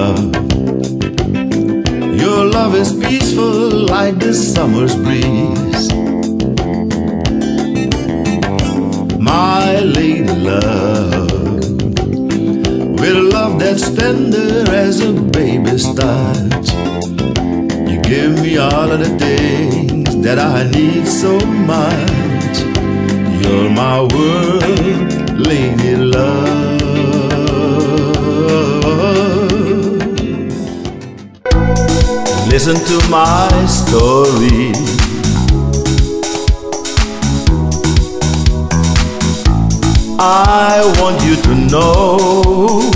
love. Your love is peaceful like the summer's breeze. My lady love, with a love that's tender as a baby's touch. You give me all of the things that I need so much. You're my world, lady love. Listen to my story. I want you to know,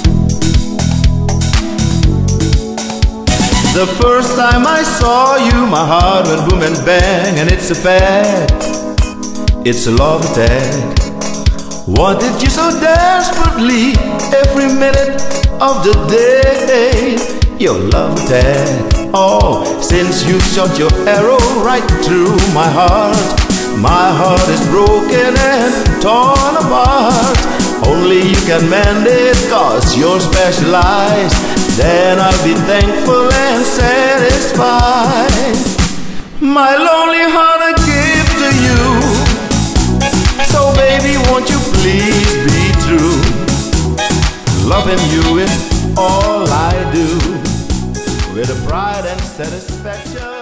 the first time I saw you, my heart went boom and bang. And it's a fact, it's a love attack. Wanted you so desperately, every minute of the day. Your love attack. Oh, since you shot your arrow right through my heart is broken and torn apart. Only you can mend it, 'cause you're specialized. Then I'll be thankful and satisfied. My lonely heart I give to you. So baby, won't you please be true? Loving you is all I do, with a pride and satisfaction.